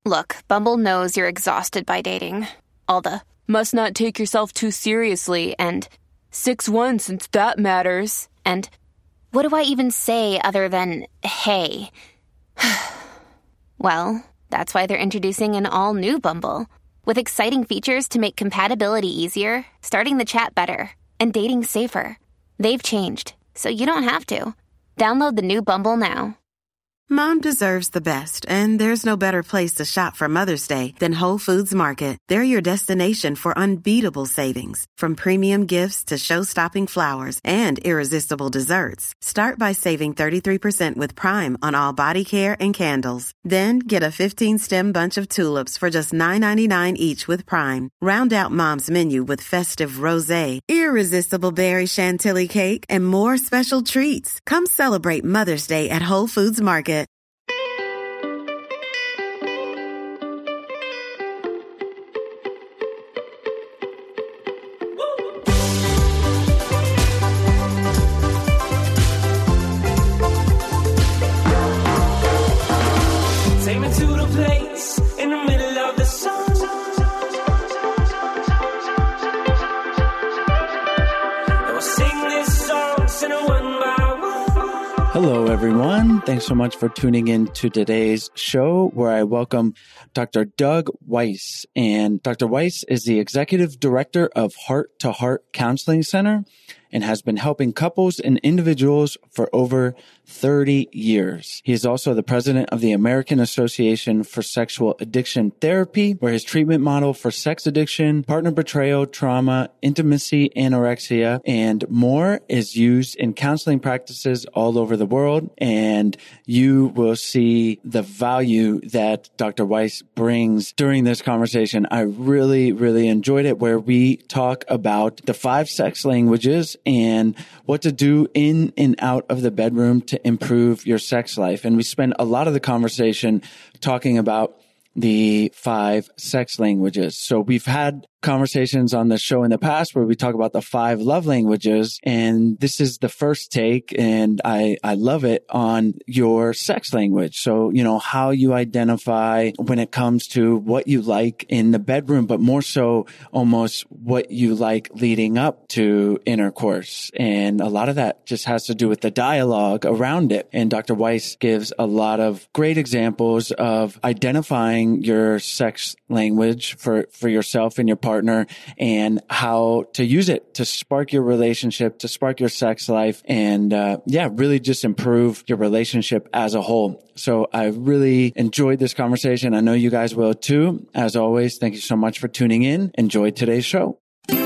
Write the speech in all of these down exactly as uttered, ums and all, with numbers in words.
Look, Bumble knows you're exhausted by dating. All the, must not take yourself too seriously, and six one since that matters, and what do I even say other than, hey? Well, that's why they're introducing an all-new Bumble, with exciting features to make compatibility easier, starting the chat better, and dating safer. They've changed, so you don't have to. Download the new Bumble now. Mom deserves the best, and there's no better place to shop for Mother's Day than Whole Foods Market. They're your destination for unbeatable savings, from premium gifts to show-stopping flowers and irresistible desserts. Start by saving thirty-three percent with Prime on all body care and candles. Then get a fifteen-stem bunch of tulips for just nine ninety-nine each with Prime. Round out Mom's menu with festive rosé, irresistible berry chantilly cake, and more special treats. Come celebrate Mother's Day at Whole Foods Market. Take me to the place in the middle of the sun. And we'll sing this song, sing it one by one. Hello, everyone. Thanks so much for tuning in to today's show, where I welcome Doctor Doug Weiss. And Doctor Weiss is the Executive Director of Heart to Heart Counseling Center and has been helping couples and individuals for over thirty years. He is also the president of the American Association for Sexual Addiction Therapy, where his treatment model for sex addiction, partner betrayal, trauma, intimacy, anorexia, and more is used in counseling practices all over the world. And you will see the value that Doctor Weiss brings during this conversation. I really, really enjoyed it, where we talk about the five sex languages and what to do in and out of the bedroom to improve your sex life. And we spend a lot of the conversation talking about the five sex languages. So we've had conversations on the show in the past where we talk about the five love languages, and this is the first take, and I, I love it, on your sex language. So, you know, how you identify when it comes to what you like in the bedroom, but more so almost what you like leading up to intercourse. And a lot of that just has to do with the dialogue around it. And Doctor Weiss gives a lot of great examples of identifying your sex language for, for yourself and your partner, and how to use it to spark your relationship, to spark your sex life, and uh, yeah, really just improve your relationship as a whole. So I really enjoyed this conversation. I know you guys will too. As always, thank you so much for tuning in. Enjoy today's show.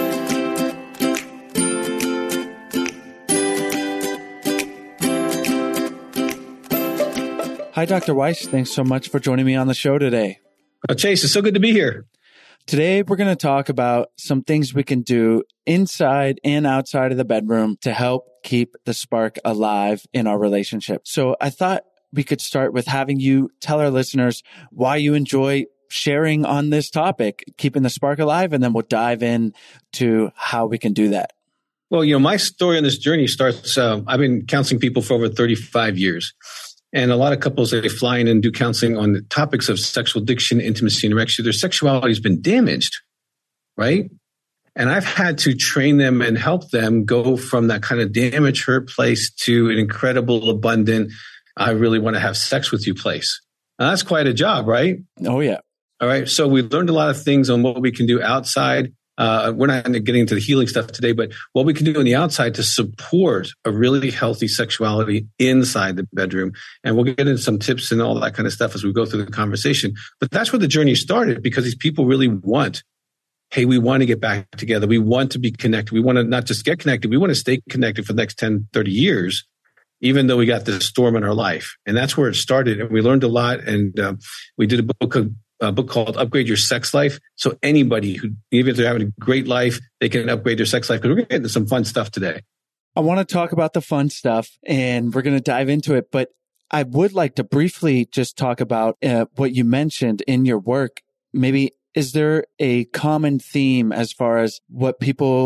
Hi, Doctor Weiss. Thanks so much for joining me on the show today. Oh, Chase, it's so good to be here. Today, we're going to talk about some things we can do inside and outside of the bedroom to help keep the spark alive in our relationship. So I thought we could start with having you tell our listeners why you enjoy sharing on this topic, keeping the spark alive, and then we'll dive in to how we can do that. Well, you know, my story on this journey starts, uh, I've been counseling people for over thirty-five years. And a lot of couples, they fly in and do counseling on the topics of sexual addiction, intimacy, and anorexia. Their sexuality has been damaged, right? And I've had to train them and help them go from that kind of damaged, hurt place to an incredible, abundant, I really want to have sex with you place. Now, that's quite a job, right? Oh, yeah. All right. So we learned a lot of things on what we can do outside. Uh, we're not getting into the healing stuff today, but what we can do on the outside to support a really healthy sexuality inside the bedroom. And we'll get into some tips and all that kind of stuff as we go through the conversation. But that's where the journey started, because these people really want, hey, we want to get back together. We want to be connected. We want to not just get connected. We want to stay connected for the next ten, thirty years, even though we got this storm in our life. And that's where it started. And we learned a lot. And uh, we did a book of a book called Upgrade Your Sex Life. So anybody who, even if they're having a great life, they can upgrade their sex life, because we're going to get into some fun stuff today. I want to talk about the fun stuff, and we're going to dive into it. But I would like to briefly just talk about uh, what you mentioned in your work. Maybe, is there a common theme as far as what people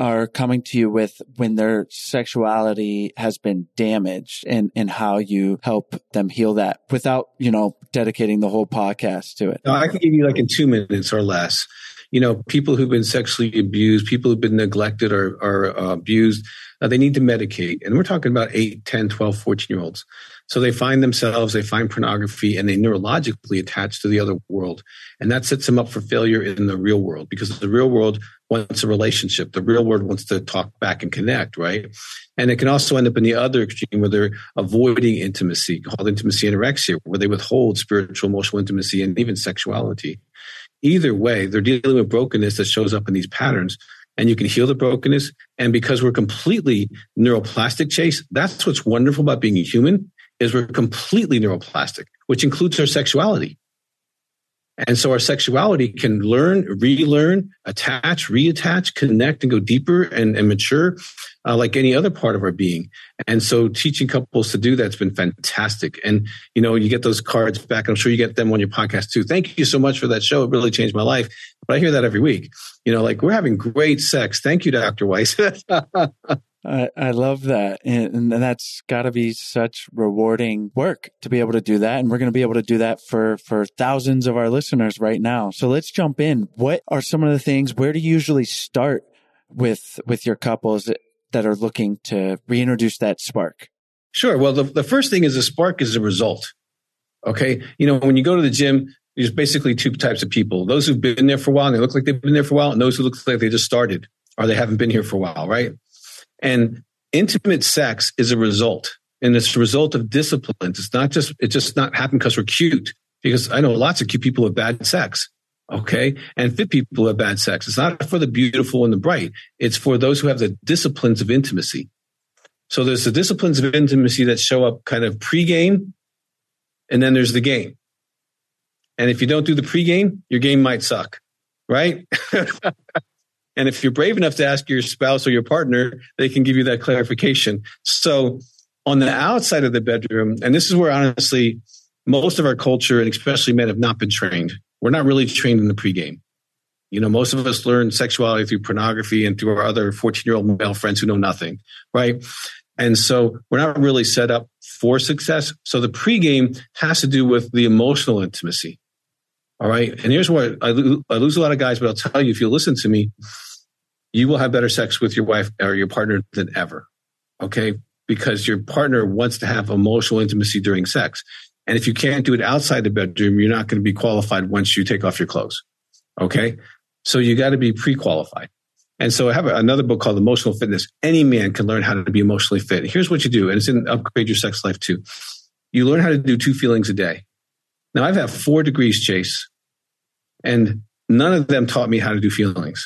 are coming to you with when their sexuality has been damaged, and, and how you help them heal that without, you know, dedicating the whole podcast to it? No, I can give you like in two minutes or less. You know, people who've been sexually abused, people who've been neglected or, or uh, abused, uh, they need to medicate. And we're talking about eight, ten, twelve, fourteen year olds. So they find themselves, they find pornography, and they neurologically attach to the other world. And that sets them up for failure in the real world, because the real world wants a relationship. The real world wants to talk back and connect, right? And it can also end up in the other extreme where they're avoiding intimacy, called intimacy anorexia, where they withhold spiritual, emotional intimacy, and even sexuality. Either way, they're dealing with brokenness that shows up in these patterns, and you can heal the brokenness. And because we're completely neuroplastic, Chase, that's what's wonderful about being a human, is we're completely neuroplastic, which includes our sexuality. And so our sexuality can learn, relearn, attach, reattach, connect, and go deeper and, and mature uh, like any other part of our being. And so teaching couples to do that's been fantastic. And, you know, you get those cards back. I'm sure you get them on your podcast too. Thank you so much for that show. It really changed my life. But I hear that every week. You know, like, we're having great sex. Thank you, Doctor Weiss. I, I love that. And, and that's got to be such rewarding work to be able to do that. And we're going to be able to do that for, for thousands of our listeners right now. So let's jump in. What are some of the things, where do you usually start with, with your couples that are looking to reintroduce that spark? Sure. Well, the, the first thing is the spark is a result. Okay. You know, when you go to the gym, there's basically two types of people: those who've been there for a while and they look like they've been there for a while, and those who look like they just started or they haven't been here for a while, right? And intimate sex is a result, and it's a result of discipline. It's not just, it just not happen because we're cute, because I know lots of cute people have bad sex. Okay. And fit people have bad sex. It's not for the beautiful and the bright. It's for those who have the disciplines of intimacy. So there's the disciplines of intimacy that show up kind of pre-game, and then there's the game. And if you don't do the pre-game, your game might suck, right? And if you're brave enough to ask your spouse or your partner, they can give you that clarification. So on the outside of the bedroom, and this is where honestly, most of our culture, and especially men, have not been trained. We're not really trained in the pregame. You know, most of us learn sexuality through pornography and through our other fourteen-year-old male friends who know nothing, right? And so we're not really set up for success. So the pregame has to do with the emotional intimacy. All right. And here's what I, lo- I lose a lot of guys, but I'll tell you, if you listen to me, you will have better sex with your wife or your partner than ever. Okay. Because your partner wants to have emotional intimacy during sex. And if you can't do it outside the bedroom, you're not going to be qualified once you take off your clothes. Okay. So you got to be pre-qualified. And so I have another book called Emotional Fitness. Any man can learn how to be emotionally fit. Here's what you do. And it's in Upgrade Your Sex Life too. You learn how to do two feelings a day. Now I've had four degrees, Chase, and none of them taught me how to do feelings.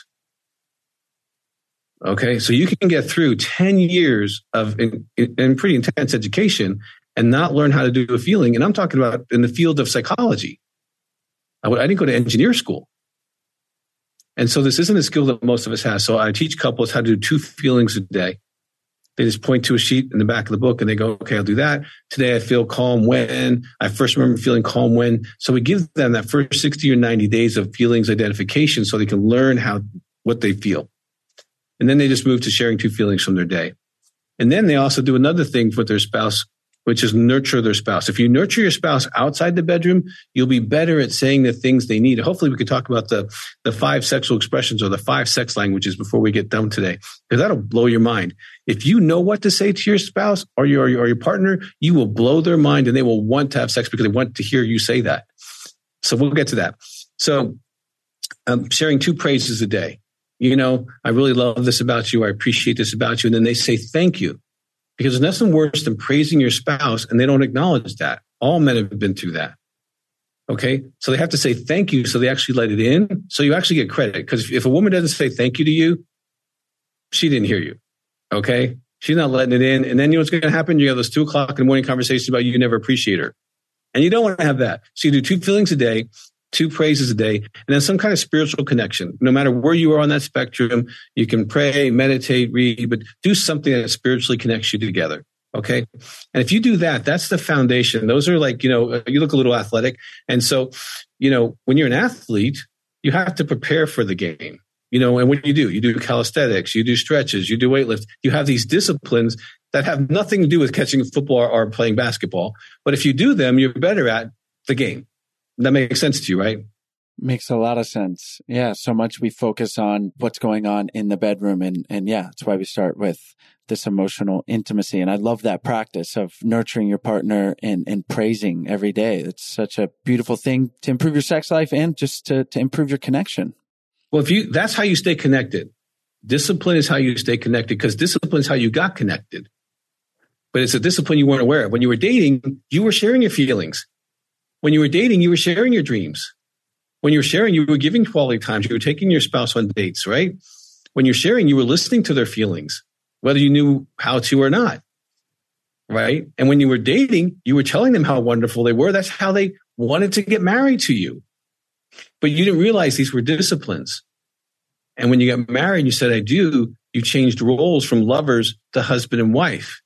Okay. So you can get through ten years of in, in pretty intense education and not learn how to do a feeling. And I'm talking about in the field of psychology. I, I didn't go to engineer school. And so this isn't a skill that most of us have. So I teach couples how to do two feelings a day. They just point to a sheet in the back of the book and they go, okay, I'll do that. Today I feel calm when. I first remember feeling calm when. So we give them that first sixty or ninety days of feelings identification so they can learn how what they feel. And then they just move to sharing two feelings from their day. And then they also do another thing with their spouse, which is nurture their spouse. If you nurture your spouse outside the bedroom, you'll be better at saying the things they need. Hopefully we could talk about the, the five sexual expressions or the five sex languages before we get done today, because that'll blow your mind. If you know what to say to your spouse or your, or your partner, you will blow their mind and they will want to have sex because they want to hear you say that. So we'll get to that. So um, sharing two praises a day. You know, I really love this about you. I appreciate this about you. And then they say, thank you. Because there's nothing worse than praising your spouse and they don't acknowledge that. All men have been through that. Okay. So they have to say thank you. So they actually let it in. So you actually get credit. Because if a woman doesn't say thank you to you, she didn't hear you. Okay. She's not letting it in. And then you know what's going to happen? You have those two o'clock in the morning conversations about you never appreciate her. And you don't want to have that. So you do two feelings a day, two praises a day, and then some kind of spiritual connection. No matter where you are on that spectrum, you can pray, meditate, read, but do something that spiritually connects you together. Okay. And if you do that, that's the foundation. Those are like, you know, you look a little athletic. And so, you know, when you're an athlete, you have to prepare for the game. You know, and what do you do? You do calisthenics, you do stretches, you do weightlift. You have these disciplines that have nothing to do with catching football or, or playing basketball. But if you do them, you're better at the game. That makes sense to you, right? Makes a lot of sense. Yeah. So much we focus on what's going on in the bedroom. And, and yeah, that's why we start with this emotional intimacy. And I love that practice of nurturing your partner and, and praising every day. It's such a beautiful thing to improve your sex life and just to, to improve your connection. Well, if you, that's how you stay connected. Discipline is how you stay connected, because discipline is how you got connected. But it's a discipline you weren't aware of. When you were dating, you were sharing your feelings. When you were dating, you were sharing your dreams. When you were sharing, you were giving quality times. You were taking your spouse on dates, right? When you're sharing, you were listening to their feelings, whether you knew how to or not, right? And when you were dating, you were telling them how wonderful they were. That's how they wanted to get married to you. But you didn't realize these were disciplines. And when you got married and you said, I do, you changed roles from lovers to husband and wife.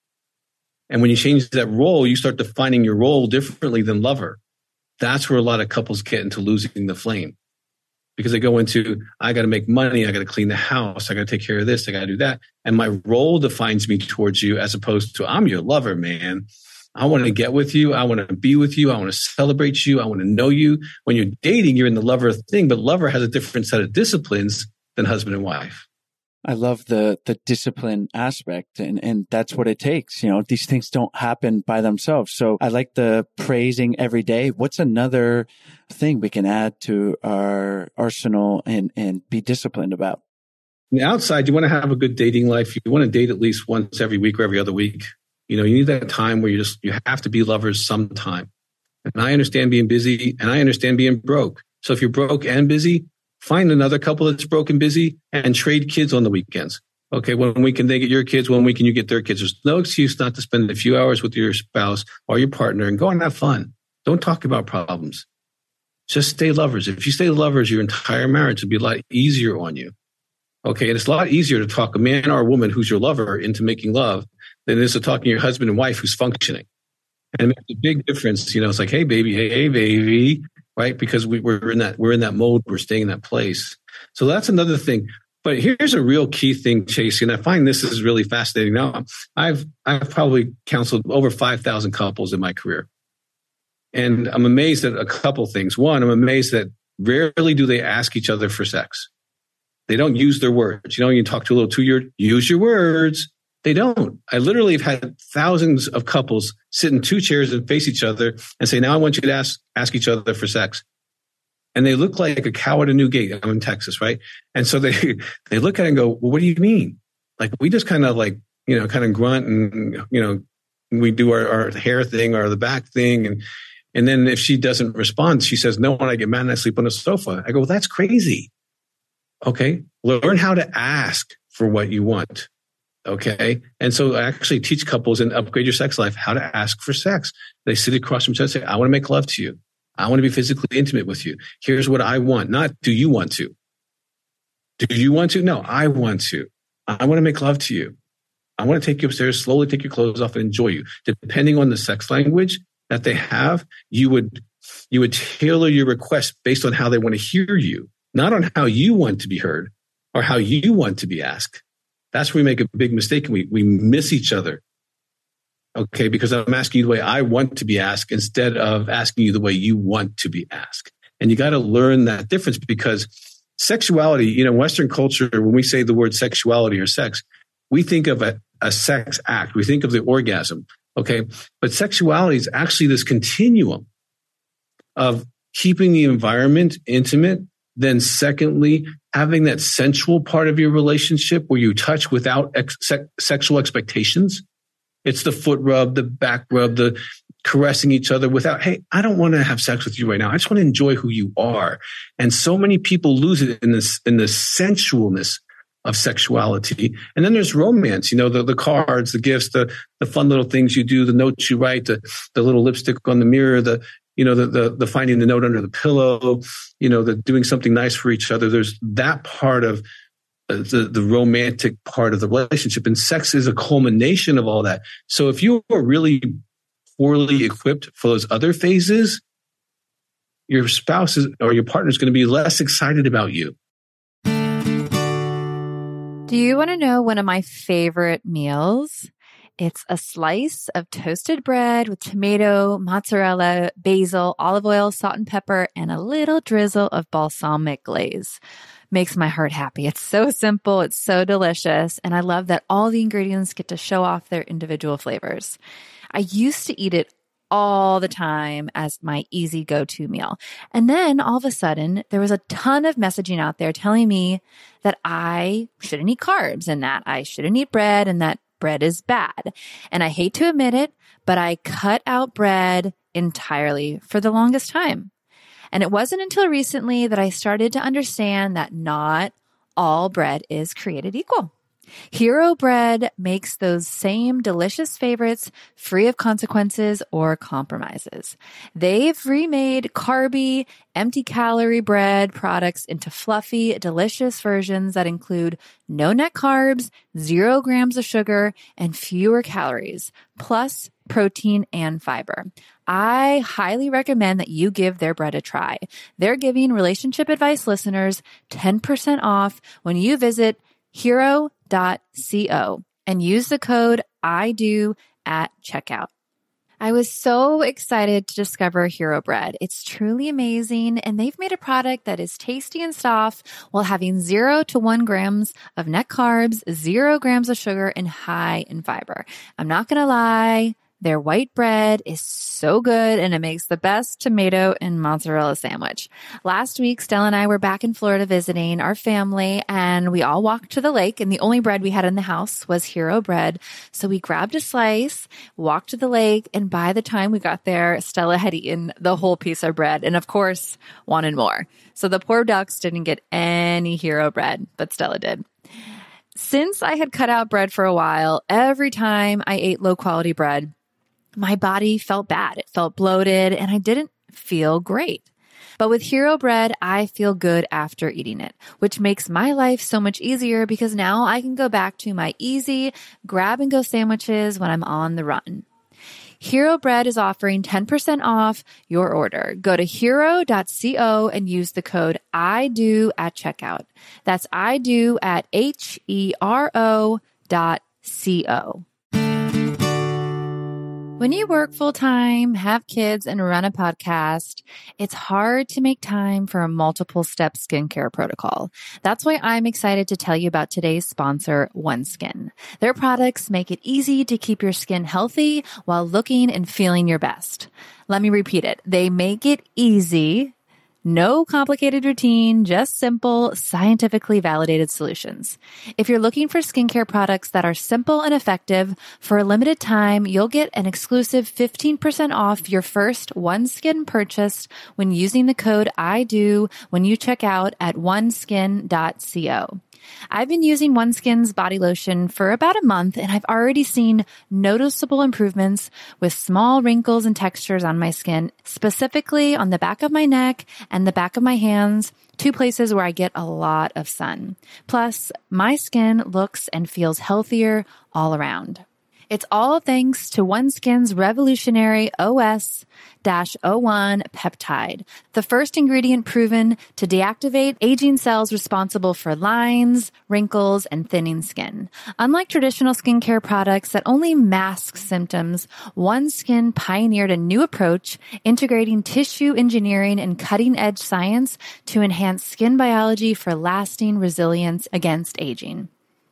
And when you change that role, you start defining your role differently than lover. That's where a lot of couples get into losing the flame, because they go into, I got to make money. I got to clean the house. I got to take care of this. I got to do that. And my role defines me towards you, as opposed to, I'm your lover, man. I want to get with you. I want to be with you. I want to celebrate you. I want to know you. When you're dating, you're in the lover thing, but lover has a different set of disciplines than husband and wife. I love the the discipline aspect, and, and that's what it takes. You know, these things don't happen by themselves. So I like the praising every day. What's another thing we can add to our arsenal and, and be disciplined about? On the outside, you want to have a good dating life. You want to date at least once every week or every other week. You know, you need that time where you just, you have to be lovers sometime. And I understand being busy, and I understand being broke. So if you're broke and busy, find another couple that's broke and busy and trade kids on the weekends. Okay, one weekend they get your kids, one weekend you get their kids. There's no excuse not to spend a few hours with your spouse or your partner and go and have fun. Don't talk about problems. Just stay lovers. If you stay lovers, your entire marriage will be a lot easier on you. Okay, and it's a lot easier to talk a man or a woman who's your lover into making love than it is to talking your husband and wife who's functioning. And it makes a big difference. You know, it's like, hey, baby, hey, hey, baby. Right? Because we, we're in that, we're in that mode. We're staying in that place. So that's another thing. But here's a real key thing, Chase, and I find this is really fascinating. Now, I've, I've probably counseled over five thousand couples in my career. And I'm amazed at a couple things. One, I'm amazed that rarely do they ask each other for sex. They don't use their words. You know, you talk to a little two-year, use your words. They don't. I literally have had thousands of couples sit in two chairs and face each other and say, now I want you to ask, ask each other for sex. And they look like a cow at a new gate. I'm in Texas, right? And so they, they look at it and go, well, what do you mean? Like, we just kind of like, you know, kind of grunt and, you know, we do our, our hair thing or the back thing. And, and then if she doesn't respond, she says, no, when I get mad and I sleep on the sofa. I go, well, that's crazy. Okay. Learn how to ask for what you want. Okay. And so I actually teach couples in Upgrade Your Sex Life how to ask for sex. They sit across from each other and say, I want to make love to you. I want to be physically intimate with you. Here's what I want. Not, do you want to? Do you want to? No, I want to. I want to make love to you. I want to take you upstairs, slowly take your clothes off and enjoy you. Depending on the sex language that they have, you would, you would tailor your request based on how they want to hear you, not on how you want to be heard or how you want to be asked. That's where we make a big mistake and we, we miss each other. Okay, because I'm asking you the way I want to be asked instead of asking you the way you want to be asked. And you got to learn that difference, because sexuality, you know, Western culture, when we say the word sexuality or sex, we think of a, a sex act. We think of the orgasm. Okay, but sexuality is actually this continuum of keeping the environment intimate. Then secondly, having that sensual part of your relationship where you touch without ex- se- sexual expectations. It's the foot rub, the back rub, the caressing each other without, hey, I don't want to have sex with you right now. I just want to enjoy who you are. And so many people lose it in this, in the sensualness of sexuality. And then there's romance, you know, the, the cards, the gifts, the, the fun little things you do, the notes you write, the, the little lipstick on the mirror, the, you know, the, the, the finding the note under the pillow, you know, the doing something nice for each other. There's that part of uh, the, the romantic part of the relationship, and sex is a culmination of all that. So if you are really poorly equipped for those other phases, your spouse is, or your partner is going to be less excited about you. Do you want to know one of my favorite meals? It's a slice of toasted bread with tomato, mozzarella, basil, olive oil, salt and pepper, and a little drizzle of balsamic glaze. Makes my heart happy. It's so simple. It's so delicious. And I love that all the ingredients get to show off their individual flavors. I used to eat it all the time as my easy go-to meal. And then all of a sudden, there was a ton of messaging out there telling me that I shouldn't eat carbs and that I shouldn't eat bread and that bread is bad. And I hate to admit it, but I cut out bread entirely for the longest time. And it wasn't until recently that I started to understand that not all bread is created equal. Hero Bread makes those same delicious favorites free of consequences or compromises. They've remade carby, empty calorie bread products into fluffy, delicious versions that include no net carbs, zero grams of sugar, and fewer calories, plus protein and fiber. I highly recommend that you give their bread a try. They're giving Relationship Advice listeners ten percent off when you visit hero dot co and use the code I do at checkout. I was so excited to discover Hero Bread. It's truly amazing, and they've made a product that is tasty and soft while having zero to one grams of net carbs, zero grams of sugar, and high in fiber. I'm not going to lie. Their white bread is so good, and it makes the best tomato and mozzarella sandwich. Last week, Stella and I were back in Florida visiting our family, and we all walked to the lake, and the only bread we had in the house was Hero Bread. So we grabbed a slice, walked to the lake, and by the time we got there, Stella had eaten the whole piece of bread and, of course, wanted more. So the poor ducks didn't get any Hero Bread, but Stella did. Since I had cut out bread for a while, every time I ate low-quality bread, my body felt bad. It felt bloated and I didn't feel great. But with Hero Bread, I feel good after eating it, which makes my life so much easier because now I can go back to my easy grab and go sandwiches when I'm on the run. Hero Bread is offering ten percent off your order. Go to hero dot co and use the code I do at checkout. That's I do at H E R O dot C O. When you work full-time, have kids, and run a podcast, it's hard to make time for a multiple-step skincare protocol. That's why I'm excited to tell you about today's sponsor, OneSkin. Their products make it easy to keep your skin healthy while looking and feeling your best. Let me repeat it. They make it easy. No complicated routine, just simple, scientifically validated solutions. If you're looking for skincare products that are simple and effective, for a limited time, you'll get an exclusive fifteen percent off your first OneSkin purchase when using the code I do when you check out at one skin dot co. I've been using OneSkin's body lotion for about a month, and I've already seen noticeable improvements with small wrinkles and textures on my skin, specifically on the back of my neck and the back of my hands, two places where I get a lot of sun. Plus, my skin looks and feels healthier all around. It's all thanks to OneSkin's revolutionary O S zero one peptide, the first ingredient proven to deactivate aging cells responsible for lines, wrinkles, and thinning skin. Unlike traditional skincare products that only mask symptoms, OneSkin pioneered a new approach integrating tissue engineering and cutting-edge science to enhance skin biology for lasting resilience against aging.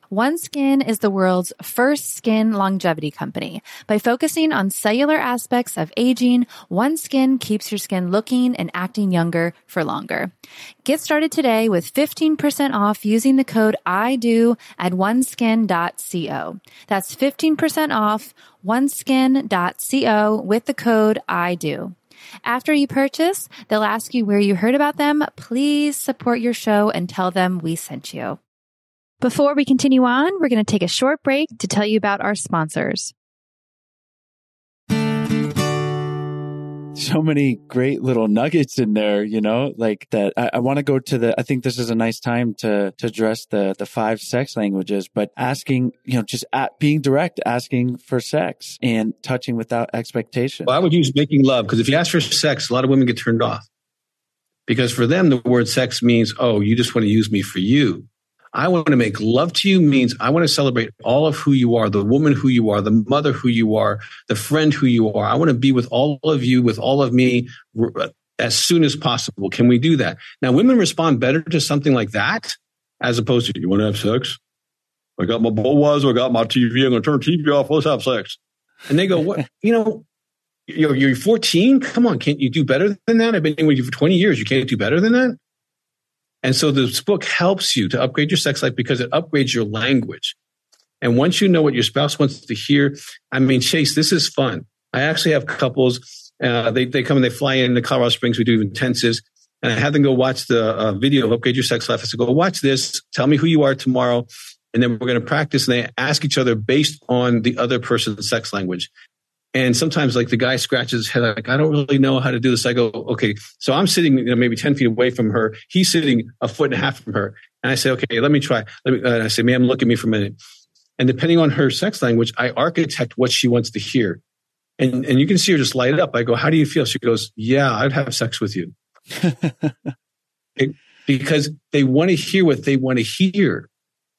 OneSkin is the world's first skin longevity company. By focusing on cellular aspects of aging, OneSkin keeps your skin looking and acting younger for longer. Get started today with fifteen percent off using the code I do at one skin dot co. That's fifteen percent off one skin dot co with the code I do. After you purchase, they'll ask you where you heard about them. Please support your show and tell them we sent you. Before we continue on, we're going to take a short break to tell you about our sponsors. So many great little nuggets in there, you know, like that. I, I want to go to the, I think this is a nice time to, to address the, the five sex languages, but asking, you know, just at, being direct, asking for sex and touching without expectation. Well, I would use making love, because if you ask for sex, a lot of women get turned off because for them, the word sex means, oh, you just want to use me for you. I want to make love to you means I want to celebrate all of who you are, the woman who you are, the mother who you are, the friend who you are. I want to be with all of you, with all of me as soon as possible. Can we do that? Now, women respond better to something like that as opposed to, you want to have sex? I got my Budweiser, I got my T V, I'm going to turn the T V off, let's have sex. And they go, what? You know, you're, you're fourteen? Come on, can't you do better than that? I've been with you for twenty years. You can't do better than that? And so this book helps you to upgrade your sex life because it upgrades your language. And once you know what your spouse wants to hear, I mean, Chase, this is fun. I actually have couples, uh, they, they come and they fly into Colorado Springs. We do intensives. And I have them go watch the uh, video of Upgrade Your Sex Life. I said, go watch this. Tell me who you are tomorrow. And then we're going to practice. And they ask each other based on the other person's sex language. And sometimes like the guy scratches his head, like, I don't really know how to do this. I go, okay, so I'm sitting, you know, maybe ten feet away from her. He's sitting a foot and a half from her. And I say, okay, let me try. Let me, uh, I say, ma'am, look at me for a minute. And depending on her sex language, I architect what she wants to hear. And, and you can see her just light up. I go, how do you feel? She goes, yeah, I'd have sex with you. it, because they want to hear what they want to hear.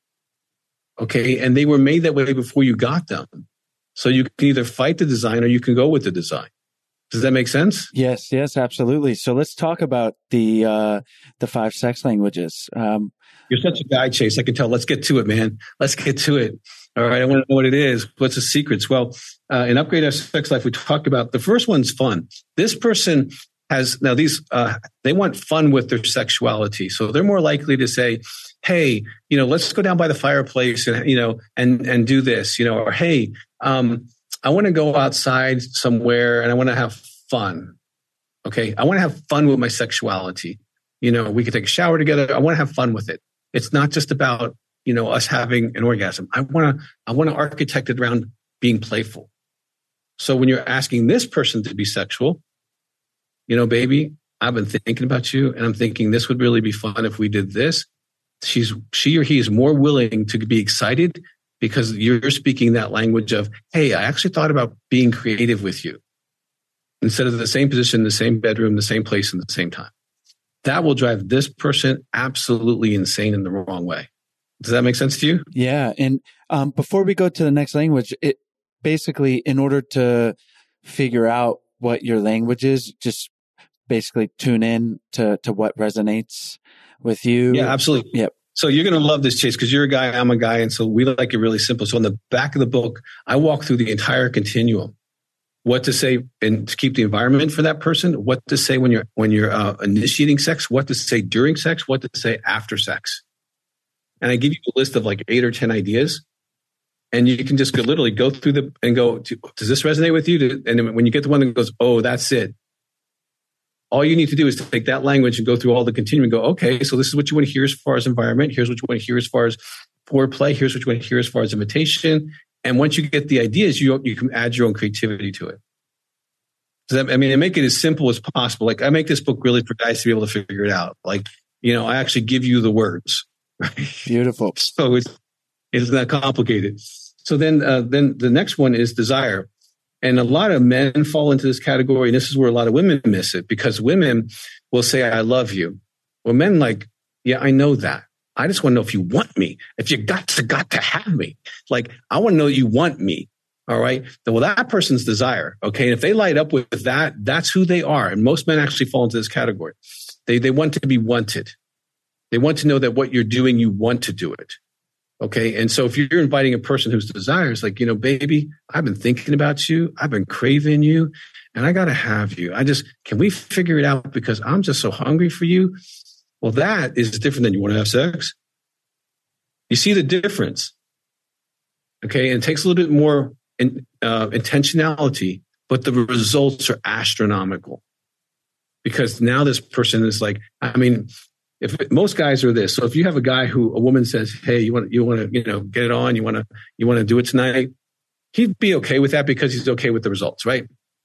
Okay. And they were made that way before you got them. So you can either fight the design or you can go with the design. Does that make sense? Yes, yes, absolutely. So let's talk about the uh, the five sex languages. Um, You're such a guy, Chase. I can tell. Let's get to it, man. Let's get to it. All right. I want to know what it is. What's the secrets? Well, uh, in Upgrade Our Sex Life, we talked about the first one's fun. This person has now these. Uh, they want fun with their sexuality, so they're more likely to say, hey, you know, let's go down by the fireplace and, you know, and, and do this, you know, or, hey, um, I want to go outside somewhere and I want to have fun. Okay. I want to have fun with my sexuality. You know, we could take a shower together. I want to have fun with it. It's not just about, you know, us having an orgasm. I want to, I want to architect it around being playful. So when you're asking this person to be sexual, you know, baby, I've been thinking about you and I'm thinking this would really be fun if we did this. She's, she or he is more willing to be excited because you're speaking that language of, hey, I actually thought about being creative with you instead of the same position, the same bedroom, the same place, and the same time. That will drive this person absolutely insane in the wrong way. Does that make sense to you? Yeah. And um, before we go to the next language, it basically, in order to figure out what your language is, just basically tune in to, to what resonates with you. Yeah, absolutely. Yep. So you're going to love this, Chase, because you're a guy, I'm a guy. And so we like it really simple. So on the back of the book, I walk through the entire continuum, what to say and to keep the environment for that person, what to say when you're, when you're uh, initiating sex, what to say during sex, what to say after sex. And I give you a list of like eight or ten ideas. And you can just go, literally go through the and go, does this resonate with you? And then when you get the one that goes, oh, that's it. All you need to do is to take that language and go through all the continuum and go, okay, so this is what you want to hear as far as environment. Here's what you want to hear as far as foreplay. Here's what you want to hear as far as invitation. And once you get the ideas, you you can add your own creativity to it. So that, I mean, and make it as simple as possible. Like I make this book really for guys to be able to figure it out. Like, you know, I actually give you the words. Right? Beautiful. So it's it's not complicated. So then, uh, then the next one is desire. And a lot of men fall into this category. And this is where a lot of women miss it because women will say, I love you. Well, men like, yeah, I know that. I just want to know if you want me, if you got to, got to have me. Like, I want to know that you want me. All right. Well, that person's desire. Okay. And if they light up with that, that's who they are. And most men actually fall into this category. They, they want to be wanted. They want to know that what you're doing, you want to do it. Okay. And so if you're inviting a person whose desire is like, you know, baby, I've been thinking about you. I've been craving you and I got to have you. I just, can we figure it out because I'm just so hungry for you? Well, that is different than you want to have sex. You see the difference. Okay. And it takes a little bit more in, uh, intentionality, but the results are astronomical because now this person is like, I mean, if most guys are this, so if you have a guy who a woman says, "Hey, you want you want to you know get it on, you want to you want to do it tonight," he'd be okay with that because he's okay with the results, right?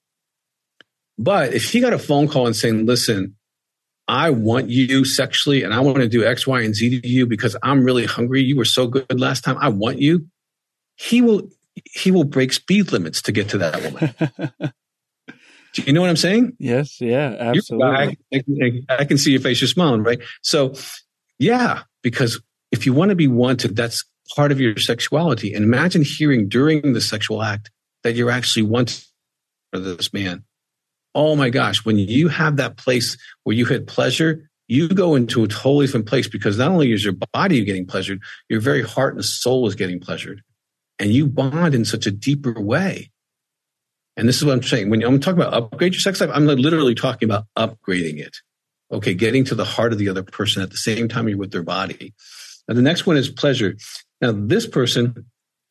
But if he got a phone call and saying, "Listen, I want you sexually, and I want to do X, Y, and Z to you because I'm really hungry. You were so good last time. I want you," he will he will break speed limits to get to that woman. Do you know what I'm saying? Yes. Yeah, absolutely. I, I, I can see your face. You're smiling, right? So, yeah, because if you want to be wanted, that's part of your sexuality. And imagine hearing during the sexual act that you're actually wanted for this man. Oh my gosh, when you have that place where you hit pleasure, you go into a totally different place, because not only is your body getting pleasured, your very heart and soul is getting pleasured. And you bond in such a deeper way. And this is what I'm saying. When I'm talking about upgrade your sex life, I'm literally talking about upgrading it. Okay, getting to the heart of the other person at the same time you're with their body. Now, the next one is pleasure. Now, this person,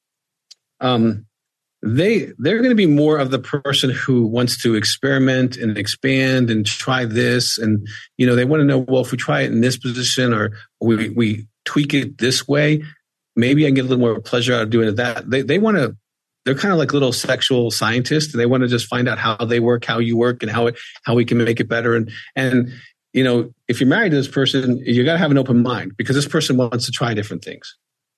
um, they, they're going to be more of the person who wants to experiment and expand and try this. And, you know, they want to know, well, if we try it in this position or we, we tweak it this way, maybe I can get a little more pleasure out of doing it that. They, they want to, they're kind of like little sexual scientists, and they want to just find out how they work, how you work, and how it, how we can make it better. And, and, you know, if you're married to this person, you got to have an open mind, because this person wants to try different things.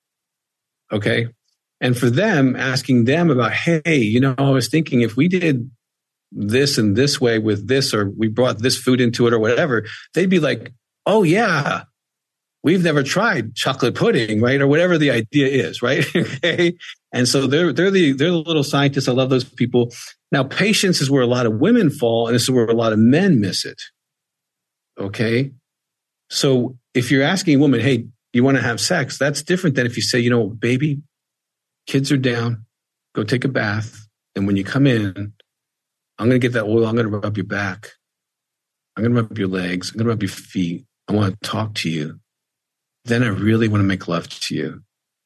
Okay. And for them, asking them about, hey, you know, I was thinking if we did this and this way with this, or we brought this food into it or whatever, they'd be like, oh yeah, we've never tried chocolate pudding, right? Or whatever the idea is, right? Okay. And so they're, they're the, they're the little scientists. I love those people. Now, patience is where a lot of women fall, and this is where a lot of men miss it. Okay. So if you're asking a woman, hey, you want to have sex? That's different than if you say, you know, baby, kids are down, go take a bath. And when you come in, I'm going to get that oil. I'm going to rub your back. I'm going to rub your legs. I'm going to rub your feet. I want to talk to you. Then I really want to make love to you.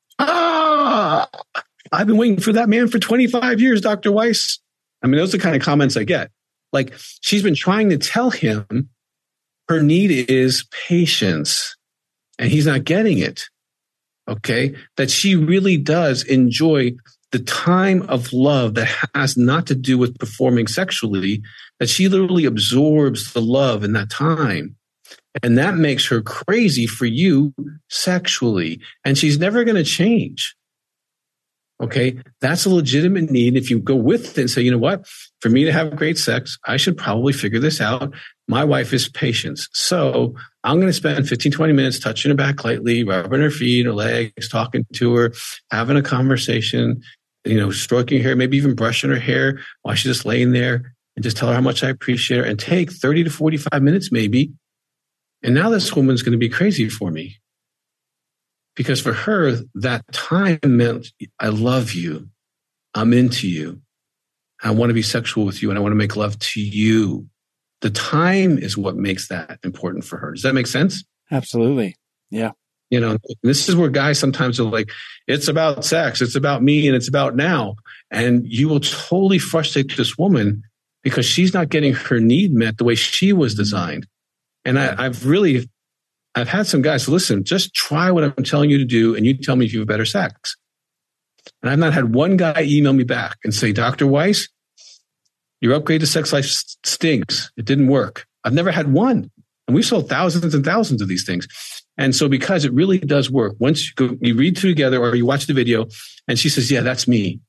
Ah, I've been waiting for that man for twenty-five years, Doctor Weiss. I mean, those are the kind of comments I get. Like, she's been trying to tell him her need is patience, and he's not getting it. Okay. That she really does enjoy the time of love that has not to do with performing sexually, that she literally absorbs the love in that time. And that makes her crazy for you sexually. And she's never going to change. Okay. That's a legitimate need. If you go with it and say, you know what, for me to have great sex, I should probably figure this out. My wife is patience. So I'm going to spend fifteen, twenty minutes touching her back lightly, rubbing her feet, her legs, talking to her, having a conversation, you know, stroking her hair, maybe even brushing her hair while she's just laying there, and just tell her how much I appreciate her, and take thirty to forty-five minutes maybe. And now this woman's going to be crazy for me. Because for her, that time meant, I love you. I'm into you. I want to be sexual with you, and I want to make love to you. The time is what makes that important for her. Does that make sense? Absolutely. Yeah. You know, this is where guys sometimes are like, it's about sex, it's about me, and it's about now. And you will totally frustrate this woman because she's not getting her need met the way she was designed. And I, I've really, I've had some guys say, listen, just try what I'm telling you to do, and you tell me if you have better sex. And I've not had one guy email me back and say, Doctor Weiss, your upgrade to sex life stinks. It didn't work. I've never had one. And we've sold thousands and thousands of these things. And so because it really does work, once you, go, you read through together or you watch the video and she says, yeah, that's me.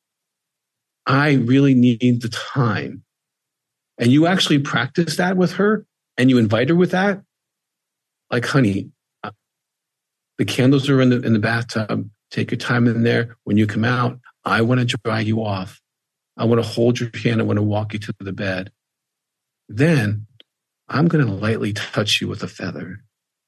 I really need the time. And you actually practice that with her and you invite her with that. Like, honey, uh, the candles are in the, in the bathtub. Take your time in there. When you come out, I want to dry you off. I want to hold your hand. I want to walk you to the bed. Then I'm going to lightly touch you with a feather.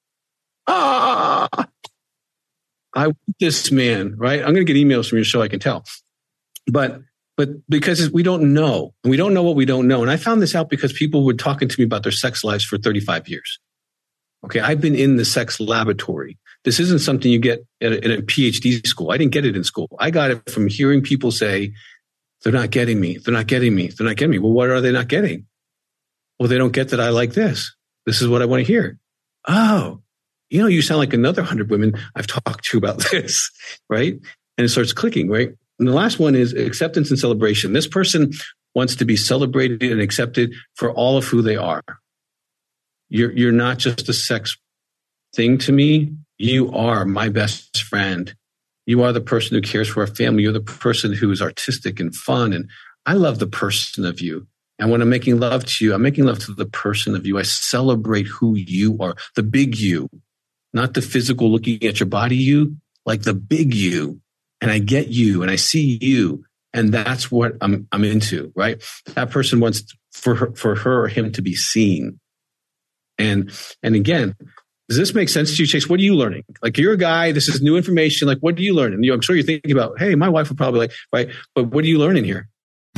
Ah, I want this man, right? I'm going to get emails from your show, I can tell. But but because we don't know, and we don't know what we don't know. And I found this out because people were talking to me about their sex lives for thirty-five years. Okay, I've been in the sex laboratory. This isn't something you get at a, at a P H D school. I didn't get it in school. I got it from hearing people say, they're not getting me. They're not getting me. They're not getting me. Well, what are they not getting? Well, they don't get that I like this. This is what I want to hear. Oh, you know, you sound like another hundred women I've talked to about this, right? And it starts clicking, right? And the last one is acceptance and celebration. This person wants to be celebrated and accepted for all of who they are. You're, you're not just a sex thing to me. You are my best friend. You are the person who cares for our family. You're the person who is artistic and fun. And I love the person of you. And when I'm making love to you, I'm making love to the person of you. I celebrate who you are, the big you. not the physical looking at your body you, like the big you. And I get you and I see you. And that's what I'm I'm into, right? That person wants for her, for her or him to be seen. And and again, does this make sense to you, Chase? What are you learning? Like, you're a guy, this is new information. Like, what are you learning? You know, I'm sure you're thinking about, hey, my wife would probably like, right? But what are you learning here?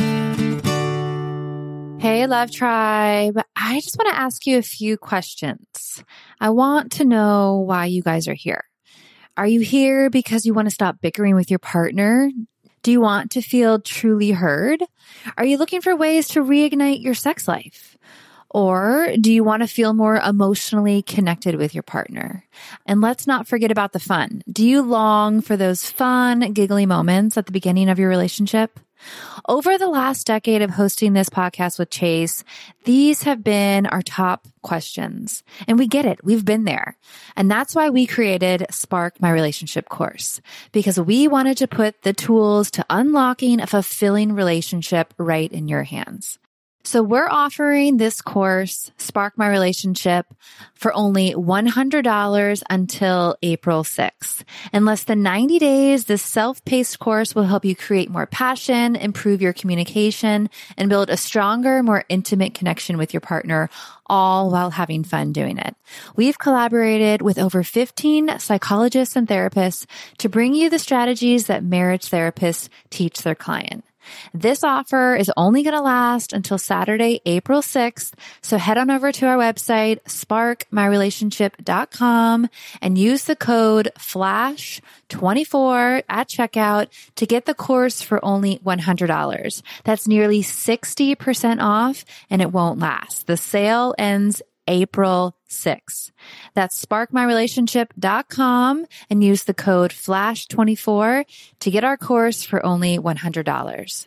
Hey, Love Tribe. I just want to ask you a few questions. I want to know why you guys are here. Are you here because you want to stop bickering with your partner? Do you want to feel truly heard? Are you looking for ways to reignite your sex life? Or do you want to feel more emotionally connected with your partner? And let's not forget about the fun. Do you long for those fun, giggly moments at the beginning of your relationship? Over the last decade of hosting this podcast with Chase, these have been our top questions. And we get it. We've been there. And that's why we created Spark My Relationship course, because we wanted to put the tools to unlocking a fulfilling relationship right in your hands. So we're offering this course, Spark My Relationship, for only one hundred dollars until April sixth. In less than ninety days, this self-paced course will help you create more passion, improve your communication, and build a stronger, more intimate connection with your partner, all while having fun doing it. We've collaborated with over fifteen psychologists and therapists to bring you the strategies that marriage therapists teach their client. This offer is only going to last until Saturday, April sixth. So head on over to our website, spark my relationship dot com, and use the code flash twenty-four at checkout to get the course for only one hundred dollars. That's nearly sixty percent off, and it won't last. The sale ends April sixth. That's spark my relationship dot com and use the code flash twenty-four to get our course for only one hundred dollars.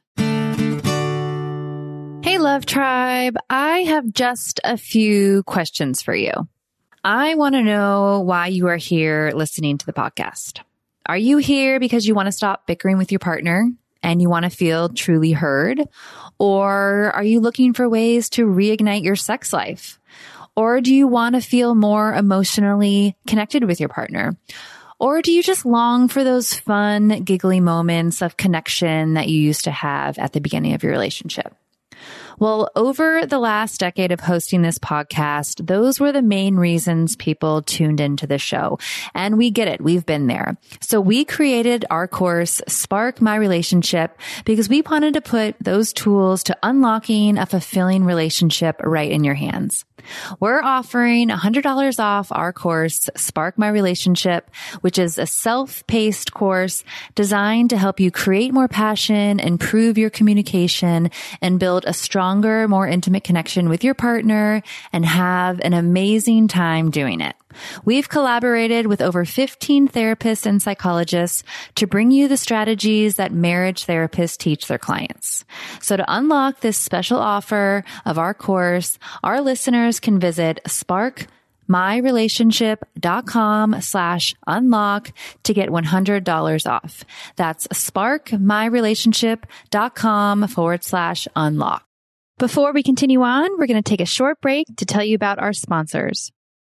Hey, Love Tribe. I have just a few questions for you. I want to know why you are here listening to the podcast. Are you here because you want to stop bickering with your partner and you want to feel truly heard? Or are you looking for ways to reignite your sex life? Or do you want to feel more emotionally connected with your partner? Or do you just long for those fun, giggly moments of connection that you used to have at the beginning of your relationship? Well, over the last decade of hosting this podcast, those were the main reasons people tuned into the show. And we get it. We've been there. So we created our course, Spark My Relationship, because we wanted to put those tools to unlocking a fulfilling relationship right in your hands. We're offering one hundred dollars off our course, Spark My Relationship, which is a self-paced course designed to help you create more passion, improve your communication, and build a stronger, more intimate connection with your partner and have an amazing time doing it. We've collaborated with over fifteen therapists and psychologists to bring you the strategies that marriage therapists teach their clients. So to unlock this special offer of our course, our listeners can visit spark my relationship dot com slash unlock to get one hundred dollars off. That's spark my relationship dot com forward slash unlock. Before we continue on, we're going to take a short break to tell you about our sponsors.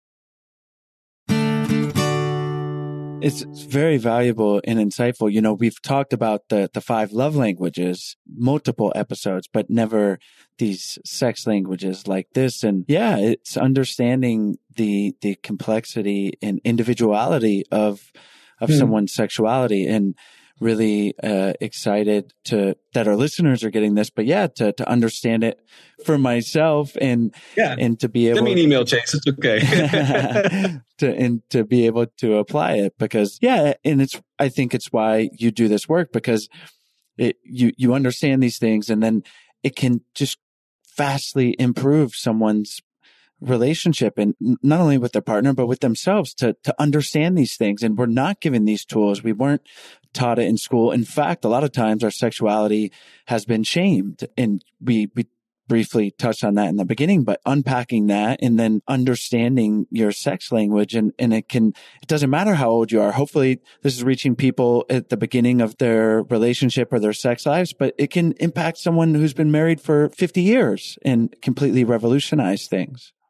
It's very valuable and insightful. You know, we've talked about the, the five love languages, multiple episodes, but never these sex languages like this. And yeah, it's understanding the, the complexity and individuality of, of mm. someone's sexuality, and really uh, excited to that our listeners are getting this, but yeah, to to understand it for myself and yeah. and to be able send me an email, Chase. It's okay. to and to be able to apply it, because yeah, and it's I think it's why you do this work, because it you you understand these things, and then it can just vastly improve someone's relationship, and not only with their partner, but with themselves, to to understand these things. And we're not given these tools. We weren't taught it in school. In fact, a lot of times our sexuality has been shamed, and we, we briefly touched on that in the beginning, but unpacking that and then understanding your sex language. And, and it can, it doesn't matter how old you are. Hopefully this is reaching people at the beginning of their relationship or their sex lives, but it can impact someone who's been married for fifty years and completely revolutionize things.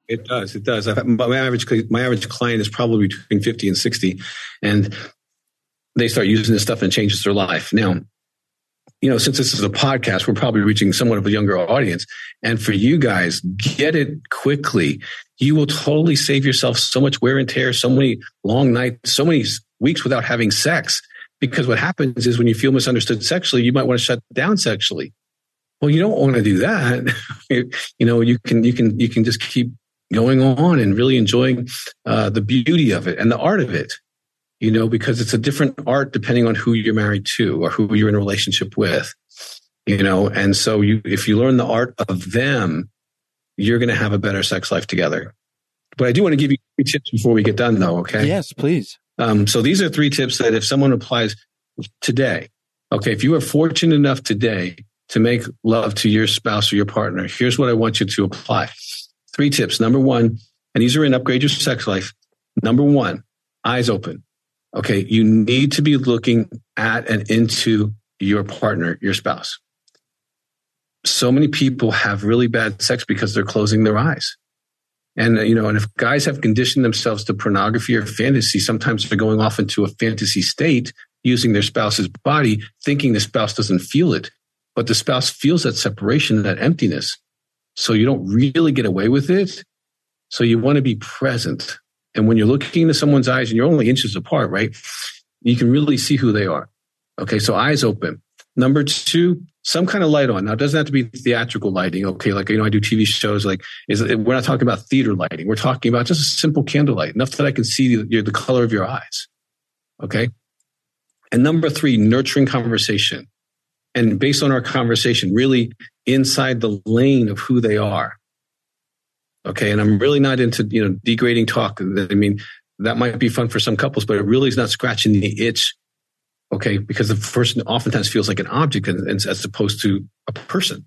It does. It does. I've, my average my average client is probably between fifty and sixty, and they start using this stuff and it changes their life. Now, you know, since this is a podcast, we're probably reaching somewhat of a younger audience. And for you guys, get it quickly. You will totally save yourself so much wear and tear, so many long nights, so many weeks without having sex. Because what happens is when you feel misunderstood sexually, you might want to shut down sexually. Well, you don't want to do that. you know, you can you can you can just keep going on and really enjoying uh, the beauty of it and the art of it, you know, because it's a different art depending on who you're married to or who you're in a relationship with, you know. And so you, if you learn the art of them, you're going to have a better sex life together. But I do want to give you three tips before we get done, though, okay? Yes, please. Um, so these are three tips that if someone applies today, okay, if you are fortunate enough today to make love to your spouse or your partner, here's what I want you to apply. Three tips. Number one, and these are in Upgrade Your Sex Life. Number one, eyes open. Okay, you need to be looking at and into your partner, your spouse. So many people have really bad sex because they're closing their eyes. And, you know, and if guys have conditioned themselves to pornography or fantasy, sometimes they're going off into a fantasy state using their spouse's body, thinking the spouse doesn't feel it. But the spouse feels that separation, that emptiness. So you don't really get away with it. So you want to be present. And when you're looking into someone's eyes and you're only inches apart, right, you can really see who they are. Okay, so eyes open. Number two, some kind of light on. Now, it doesn't have to be theatrical lighting. Okay, like, you know, I do T V shows. Like, is we're not talking about theater lighting. We're talking about just a simple candlelight, enough that I can see the, the color of your eyes. Okay. And number three, nurturing conversation. And based on our conversation, really inside the lane of who they are. Okay. And I'm really not into, you know, degrading talk. I mean, that might be fun for some couples, but it really is not scratching the itch. Okay. Because the person oftentimes feels like an object as opposed to a person.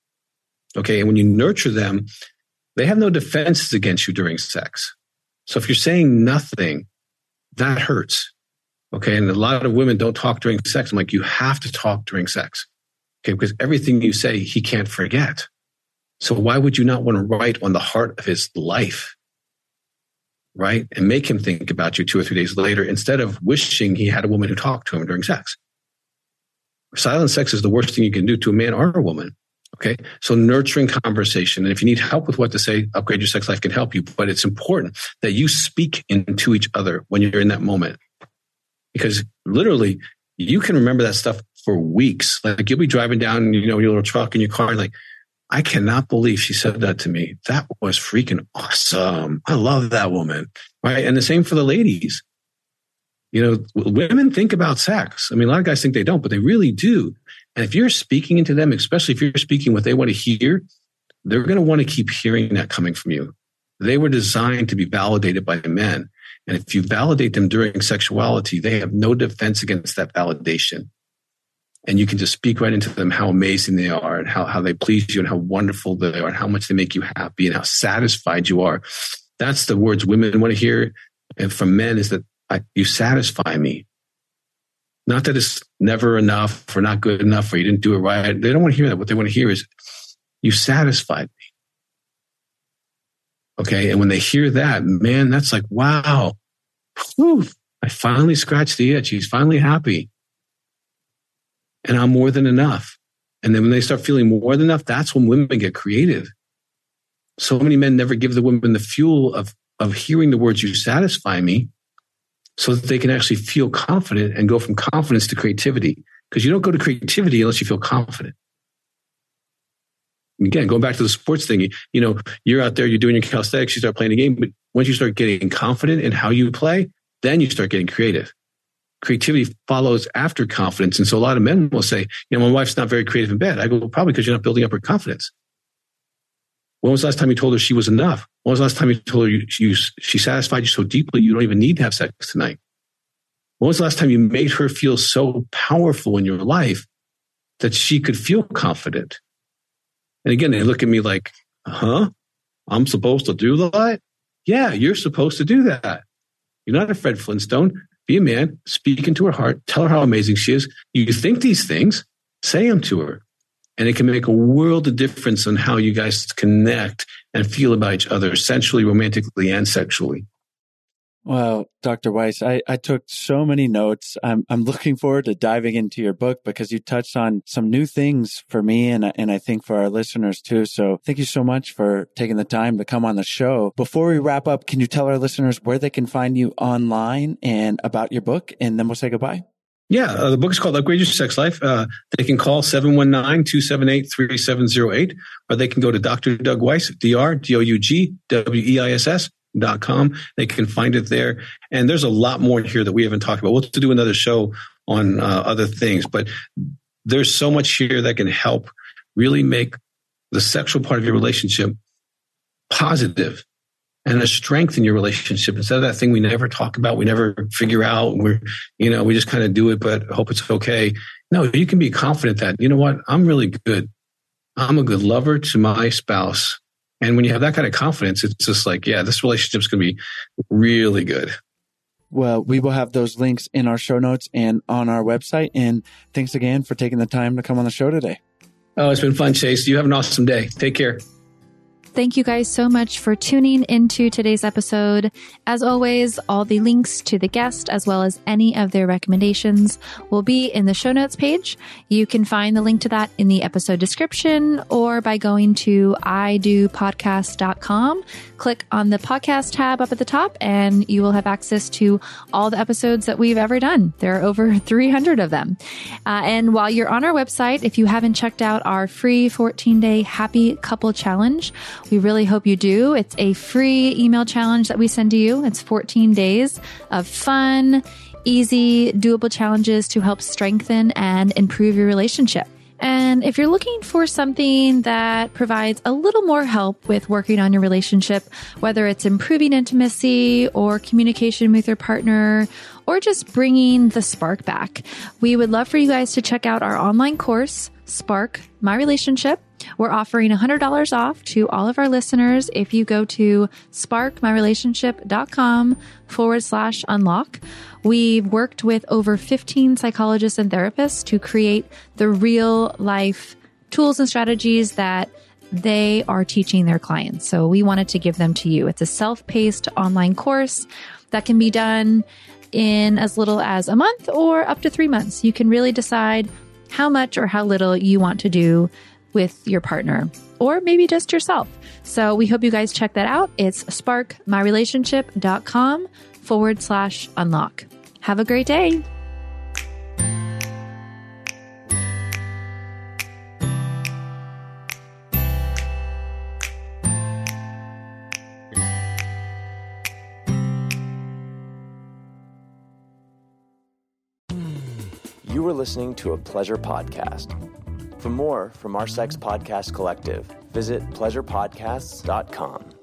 Okay. And when you nurture them, they have no defenses against you during sex. So if you're saying nothing, that hurts. Okay. And a lot of women don't talk during sex. I'm like, you have to talk during sex. Okay. Because everything you say, he can't forget. So why would you not want to write on the heart of his life? Right? And make him think about you two or three days later instead of wishing he had a woman who talked to him during sex. Silent sex is the worst thing you can do to a man or a woman. Okay. So nurturing conversation. And if you need help with what to say, Upgrade Your Sex Life can help you. But it's important that you speak into each other when you're in that moment. Because literally, you can remember that stuff for weeks. Like you'll be driving down, you know, your little truck in your car, and like, I cannot believe she said that to me. That was freaking awesome. I love that woman. Right. And the same for the ladies. You know, women think about sex. I mean, a lot of guys think they don't, but they really do. And if you're speaking into them, especially if you're speaking what they want to hear, they're going to want to keep hearing that coming from you. They were designed to be validated by men. And if you validate them during sexuality, they have no defense against that validation. And you can just speak right into them how amazing they are and how, how they please you and how wonderful they are and how much they make you happy and how satisfied you are. That's the words women want to hear. And from men is that I, you satisfy me. Not that it's never enough or not good enough or you didn't do it right. They don't want to hear that. What they want to hear is you satisfied me. Okay. And when they hear that, man, that's like, wow, whew, I finally scratched the itch. He's finally happy. And I'm more than enough. And then when they start feeling more than enough, that's when women get creative. So many men never give the women the fuel of, of hearing the words, you satisfy me, so that they can actually feel confident and go from confidence to creativity. Because you don't go to creativity unless you feel confident. Again, going back to the sports thing, you, you know, you're out there, you're doing your calisthenics, you start playing a game, but once you start getting confident in how you play, then you start getting creative. Creativity follows after confidence. And so a lot of men will say, you know, my wife's not very creative in bed. I go, well, probably because you're not building up her confidence. When was the last time you told her she was enough? When was the last time you told her you, you, she satisfied you so deeply you don't even need to have sex tonight? When was the last time you made her feel so powerful in your life that she could feel confident? And again, they look at me like, huh? I'm supposed to do that? Yeah, you're supposed to do that. You're not a Fred Flintstone. Be a man, speak into her heart, tell her how amazing she is. You think these things, say them to her. And it can make a world of difference on how you guys connect and feel about each other, sensually, romantically, and sexually. Well, Doctor Weiss, I, I took so many notes. I'm I'm looking forward to diving into your book because you touched on some new things for me and, and I think for our listeners too. So thank you so much for taking the time to come on the show. Before we wrap up, can you tell our listeners where they can find you online and about your book? And then we'll say goodbye. Yeah, uh, the book is called Upgrade Your Sex Life. Uh, they can call seven one nine, two seven eight, three seven zero eight, or they can go to Doctor Doug Weiss, D R D O U G W E I S S dot com. They can find it there. And there's a lot more here that we haven't talked about. We'll have to do another show on uh, other things, but there's so much here that can help really make the sexual part of your relationship positive and a strength in your relationship instead of that thing we never talk about, we never figure out. We're, you know, we just kind of do it, but hope it's okay. No, you can be confident that, you know what, I'm really good. I'm a good lover to my spouse. And when you have that kind of confidence, it's just like, yeah, this relationship's going to be really good. Well, we will have those links in our show notes and on our website. And thanks again for taking the time to come on the show today. Oh, it's been fun, Chase. You have an awesome day. Take care. Thank you guys so much for tuning into today's episode. As always, all the links to the guest as well as any of their recommendations will be in the show notes page. You can find the link to that in the episode description or by going to i do podcast dot com. Click on the podcast tab up at the top and you will have access to all the episodes that we've ever done. There are over three hundred of them. Uh, and while you're on our website, if you haven't checked out our free fourteen day Happy Couple Challenge, we really hope you do. It's a free email challenge that we send to you. It's fourteen days of fun, easy, doable challenges to help strengthen and improve your relationship. And if you're looking for something that provides a little more help with working on your relationship, whether it's improving intimacy or communication with your partner, or just bringing the spark back, we would love for you guys to check out our online course, Spark My Relationship. We're offering one hundred dollars off to all of our listeners if you go to sparkmyrelationship.com forward slash unlock. We've worked with over fifteen psychologists and therapists to create the real life tools and strategies that they are teaching their clients. So we wanted to give them to you. It's a self-paced online course that can be done in as little as a month or up to three months. You can really decide how much or how little you want to do with your partner, or maybe just yourself. So we hope you guys check that out. It's sparkmyrelationship.com forward slash unlock. Have a great day. You were listening to a Pleasure Podcast. For more from our Sex Podcast Collective, visit pleasure podcasts dot com.